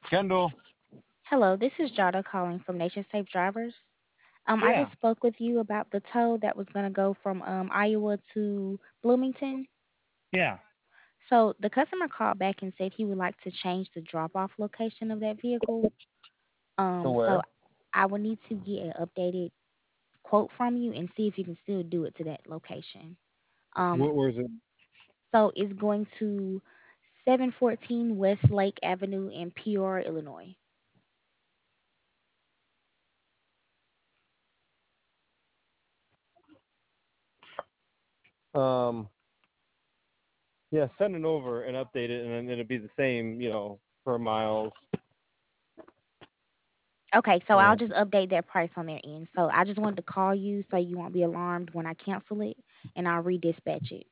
Kendall. Hello, this is Jada calling from Nation Safe Drivers. I Yeah. just spoke with you about the tow that was going to go from Iowa to Bloomington. Yeah. So the customer called back and said he would like to change the drop-off location of that vehicle. To So where? I will need to get an updated quote from you and see if you can still do it to that location. Um, Where's it? so it's going to 714 West Lake Avenue in Peoria, Illinois. Um. Yeah. Send it over and update it, and then it'll be the same. Per miles. Okay, so I'll And just update that price on their end. So I just wanted to call you so you won't be alarmed when I cancel it, and I'll redispatch it.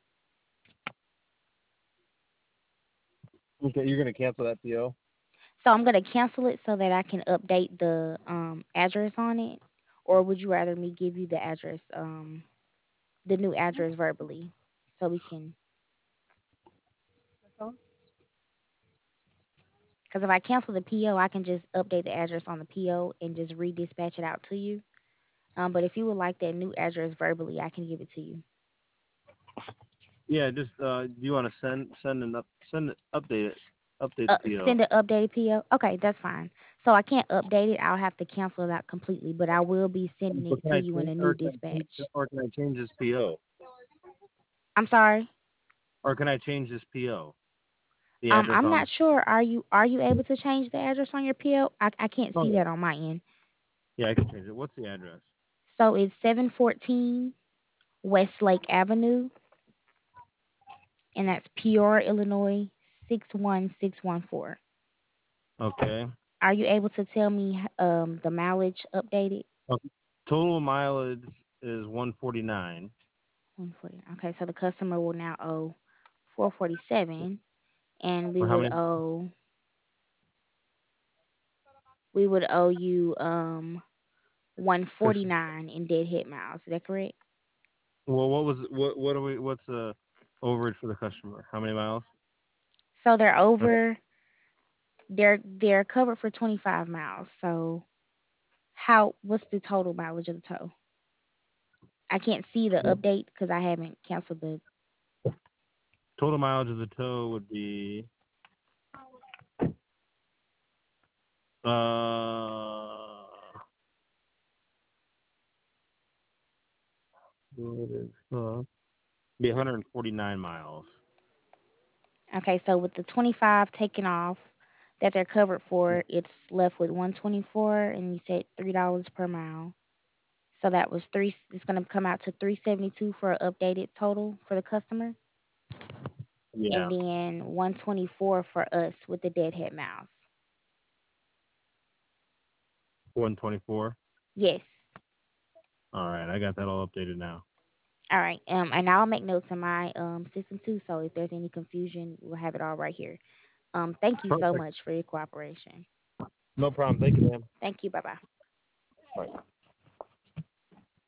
okay, you're gonna cancel that PO. So I'm gonna cancel it so that I can update the address on it, or would you rather me give you the address, the new address verbally, so we can? Because if I cancel the PO, I can just update the address on the PO and just redispatch it out to you. But if you would like that new address verbally, I can give it to you. Yeah. Just do you want to send it update the PO. Send an updated PO. Okay, that's fine. So I can't update it. I'll have to cancel it out completely, but I will be sending But it to you in a new dispatch. can I change this PO? I'm sorry. Or can I change this PO? The address I'm on not the. sure. Are you able to change the address on your PO? I can't Oh see yeah. that on my end. Yeah, I can change it. What's the address? So it's 714 Westlake Avenue, and that's Peoria, Illinois 61614. Okay. Are you able to tell me the mileage updated? Okay. Total mileage is 149. 140. Okay, so the customer will now owe 447, and we For how would many? owe we would owe you 149 in dead hit miles. Is that correct? Well, what are we? What's the overage for the customer? How many miles? So they're Okay. over. They're covered for 25 miles. So how? What's the total mileage of the tow? I can't see the update because I haven't canceled the. Total mileage of the tow would be what is be 149 miles. Okay, so with the 25 taken off that they're covered for, it's left with 124, and you said $3 per mile. So that was three. It's gonna come out to 372 for an updated total for the customer, and Yeah, then 124 for us with the deadhead miles. 124. Yes. All right, I got that all updated now. All right. And I'll make notes in my system too. So if there's any confusion, we'll have it all right here. Thank you so Perfect. much for your cooperation. No problem. Thank you, ma'am. Thank you. Bye bye. Bye.